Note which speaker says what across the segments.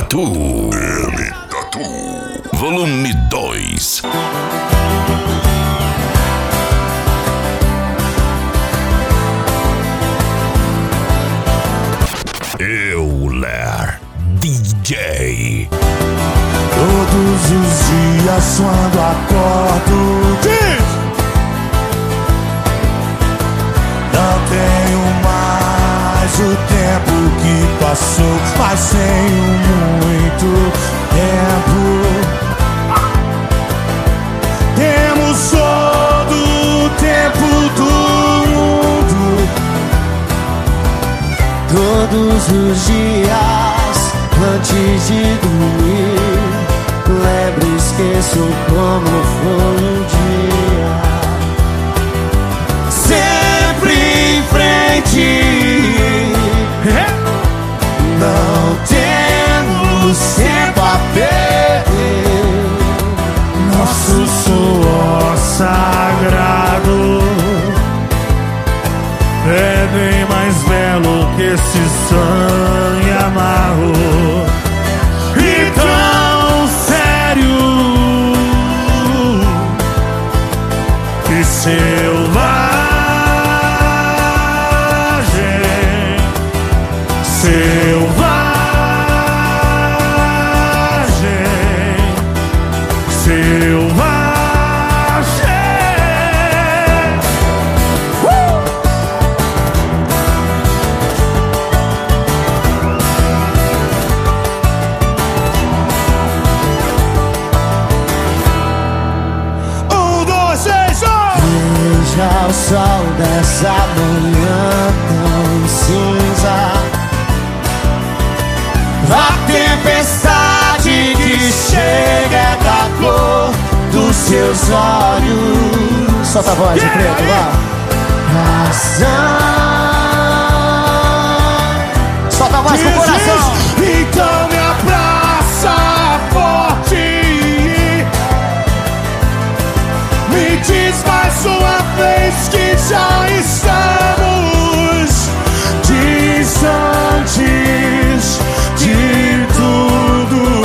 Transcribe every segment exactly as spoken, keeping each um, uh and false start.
Speaker 1: Tatu. M Tatu. Volume dois. Euler D J.
Speaker 2: Todos os dias quando acordo, diz! Não tenho mais o tempo que passou, mas tenho muito tempo. Temos todo o tempo do mundo. Todos os dias antes de dormir, lembro e esqueço como foi um dia. Sempre em frente, não temos tempo a perder. Nosso suor sagrado é bem mais belo que esse sangue amargo e tão sério e selvagem, selvagem, selvagem. O sol dessa manhã tão cinza, a tempestade que chega é da cor dos seus olhos. Solta a voz, yeah, preto, yeah. Vá. Razão. Solta a voz com o coração. Então me abraça forte, me diz mais uma vez que já estamos distantes de tudo.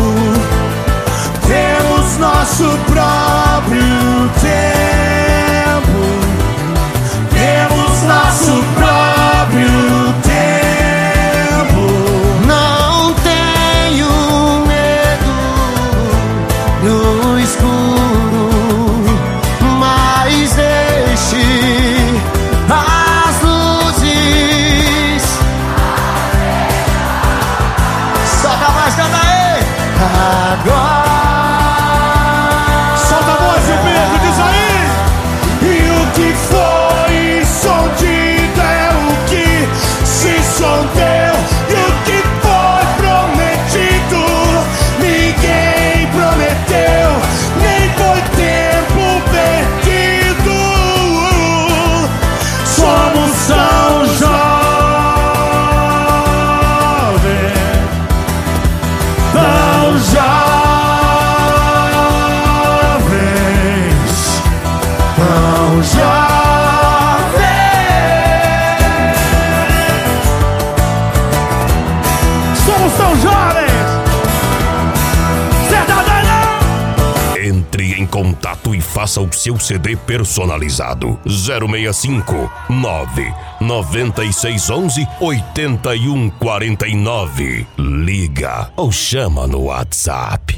Speaker 2: Temos nosso próprio tempo. Temos nosso próprio tempo. Não tenho medo no escuro, as luzes. Solta a voz, canta aí. Agora. Solta a voz, Pedro, diz aí. E o que foi escondido é o que se escondeu. E o que foi prometido ninguém prometeu, nem foi tempo perdido. Somos tão jovens, tão jovens, tão jovens. Somos tão jovens.
Speaker 1: Entre em contato e faça o seu C D personalizado. zero seis cinco nove nove seis um um oito um quatro nove. Liga ou chama no WhatsApp.